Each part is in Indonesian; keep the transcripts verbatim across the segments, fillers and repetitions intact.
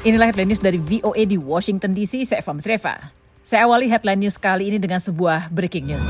Inilah headline news dari V O A di Washington D C, saya Eva Musreva. Saya awali headline news kali ini dengan sebuah breaking news.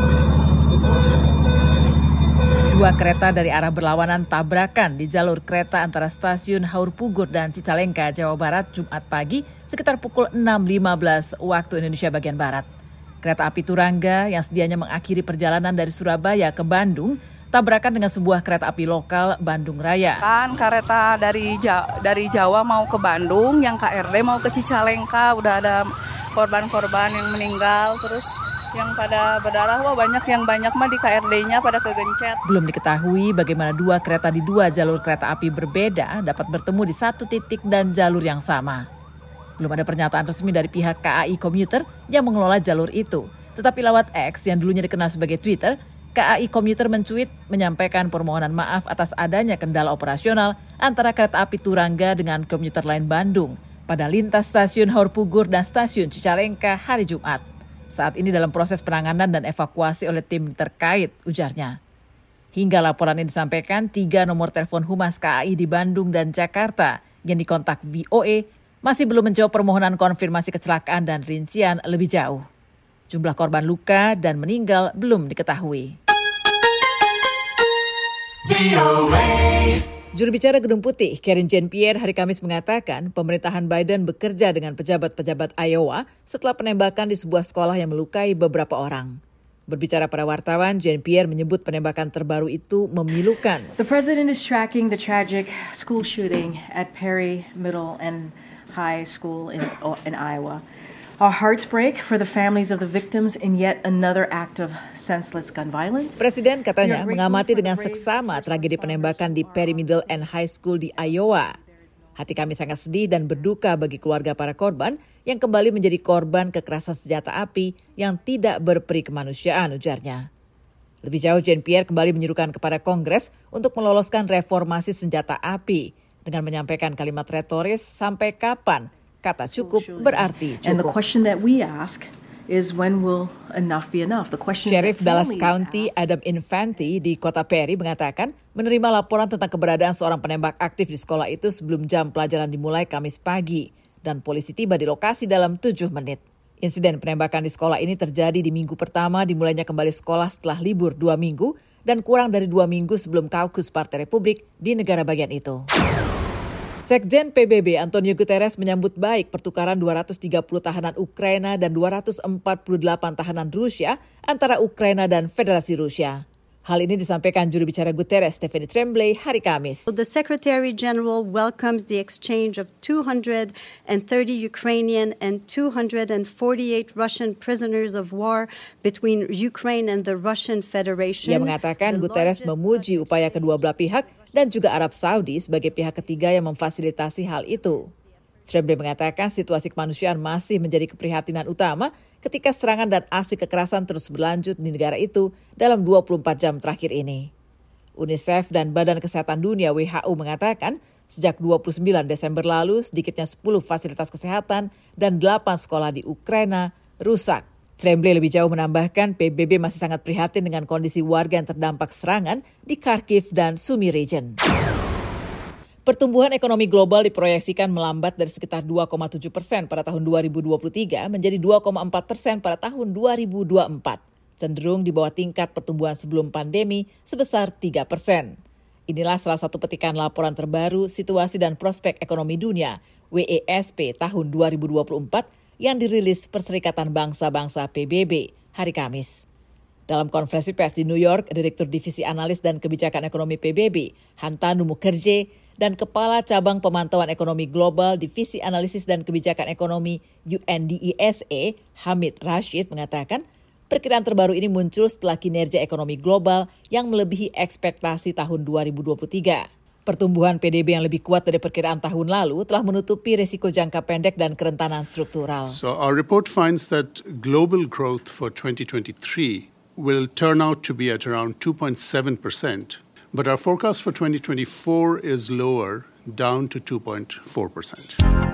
Dua kereta dari arah berlawanan tabrakan di jalur kereta antara stasiun Haurpugur dan Cicalengka, Jawa Barat, Jumat pagi sekitar pukul enam lima belas waktu Indonesia bagian Barat. Kereta api Turangga yang sedianya mengakhiri perjalanan dari Surabaya ke Bandung tabrakan dengan sebuah kereta api lokal Bandung Raya. Kan kereta dari Jawa, dari Jawa mau ke Bandung, yang K R D mau ke Cicalengka, udah ada korban-korban yang meninggal, terus yang pada berdarah, wah banyak yang banyak mah di K R D-nya pada kegencet. Belum diketahui bagaimana dua kereta di dua jalur kereta api berbeda dapat bertemu di satu titik dan jalur yang sama. Belum ada pernyataan resmi dari pihak K A I Komuter yang mengelola jalur itu. Tetapi lewat X yang dulunya dikenal sebagai Twitter, K A I Komuter mencuit menyampaikan permohonan maaf atas adanya kendala operasional antara kereta api Turangga dengan komuter lain Bandung pada lintas stasiun Haurpugur dan stasiun Cicalengka hari Jumat. Saat ini dalam proses penanganan dan evakuasi oleh tim terkait, ujarnya. Hingga laporan ini disampaikan, tiga nomor telepon Humas K A I di Bandung dan Jakarta yang dikontak V O A masih belum menjawab permohonan konfirmasi kecelakaan dan rincian lebih jauh. Jumlah korban luka dan meninggal belum diketahui. Juru bicara Gedung Putih, Karine Jean-Pierre, hari Kamis mengatakan pemerintahan Biden bekerja dengan pejabat-pejabat Iowa setelah penembakan di sebuah sekolah yang melukai beberapa orang. Berbicara pada wartawan, Jean-Pierre menyebut penembakan terbaru itu memilukan. The president is tracking the tragic school shooting at Perry Middle and High School in, in Iowa. Our hearts break for the families of the victims in yet another act of senseless gun violence. Presiden katanya mengamati dengan seksama tragedi penembakan di Perry Middle and High School di Iowa. Hati kami sangat sedih dan berduka bagi keluarga para korban yang kembali menjadi korban kekerasan senjata api yang tidak berperi kemanusiaan, ujarnya. Lebih jauh, Jean-Pierre kembali menyerukan kepada Kongres untuk meloloskan reformasi senjata api dengan menyampaikan kalimat retoris, sampai kapan kata cukup berarti cukup. And the question that we ask is when will enough be enough? The question Sheriff Dallas County Adam Infante di kota Perry mengatakan menerima laporan tentang keberadaan seorang penembak aktif di sekolah itu sebelum jam pelajaran dimulai Kamis pagi dan polisi tiba di lokasi dalam tujuh menit. Insiden penembakan di sekolah ini terjadi di minggu pertama dimulainya kembali sekolah setelah libur dua minggu dan kurang dari dua minggu sebelum kaukus Partai Republik di negara bagian itu. Sekjen P B B Antonio Guterres menyambut baik pertukaran dua ratus tiga puluh tahanan Ukraina dan dua ratus empat puluh delapan tahanan Rusia antara Ukraina dan Federasi Rusia. Hal ini disampaikan juru bicara Guterres, Stephanie Tremblay, hari Kamis. The Secretary General welcomes the exchange of two hundred thirty Ukrainian and two hundred forty-eight Russian prisoners of war between Ukraine and the Russian Federation. Ia mengatakan Guterres memuji upaya kedua belah pihak dan juga Arab Saudi sebagai pihak ketiga yang memfasilitasi hal itu. Tremblay mengatakan situasi kemanusiaan masih menjadi keprihatinan utama ketika serangan dan aksi kekerasan terus berlanjut di negara itu dalam dua puluh empat jam terakhir ini. UNICEF dan Badan Kesehatan Dunia W H O mengatakan sejak dua puluh sembilan Desember lalu sedikitnya sepuluh fasilitas kesehatan dan delapan sekolah di Ukraina rusak. Tremblay lebih jauh menambahkan P B B masih sangat prihatin dengan kondisi warga yang terdampak serangan di Kharkiv dan Sumy region. Pertumbuhan ekonomi global diproyeksikan melambat dari sekitar dua koma tujuh persen pada tahun dua ribu dua puluh tiga menjadi dua koma empat persen pada tahun dua ribu dua puluh empat, cenderung di bawah tingkat pertumbuhan sebelum pandemi sebesar tiga persen. Inilah salah satu petikan laporan terbaru Situasi dan Prospek Ekonomi Dunia W E S P tahun dua ribu dua puluh empat yang dirilis Perserikatan Bangsa-Bangsa P B B hari Kamis. Dalam konferensi pers di New York, Direktur Divisi Analis dan Kebijakan Ekonomi P B B, Hantanu Mukherjee, dan Kepala Cabang Pemantauan Ekonomi Global Divisi Analisis dan Kebijakan Ekonomi U N D I S A, Hamid Rashid, mengatakan perkiraan terbaru ini muncul setelah kinerja ekonomi global yang melebihi ekspektasi tahun dua ribu dua puluh tiga. Pertumbuhan P D B yang lebih kuat dari perkiraan tahun lalu telah menutupi risiko jangka pendek dan kerentanan struktural. So our report finds that global growth for twenty twenty-three will turn out to be at around two point seven percent. But our forecast for twenty twenty-four is lower, down to two point four percent.